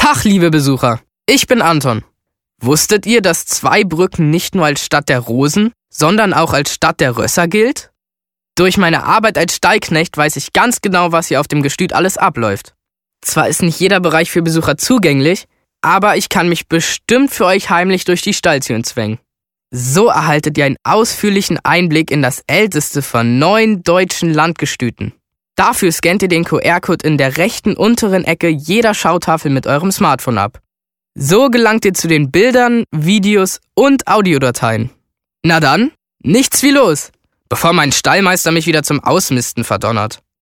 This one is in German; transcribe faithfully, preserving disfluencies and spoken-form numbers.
Tag, liebe Besucher, ich bin Anton. Wusstet ihr, dass Zweibrücken nicht nur als Stadt der Rosen, sondern auch als Stadt der Rösser gilt? Durch meine Arbeit als Stallknecht weiß ich ganz genau, was hier auf dem Gestüt alles abläuft. Zwar ist nicht jeder Bereich für Besucher zugänglich, aber ich kann mich bestimmt für euch heimlich durch die Stalltüren zwängen. So erhaltet ihr einen ausführlichen Einblick in das älteste von neun deutschen Landgestüten. Dafür scannt ihr den Q R-Code in der rechten unteren Ecke jeder Schautafel mit eurem Smartphone ab. So gelangt ihr zu den Bildern, Videos und Audiodateien. Na dann, nichts wie los, bevor mein Stallmeister mich wieder zum Ausmisten verdonnert.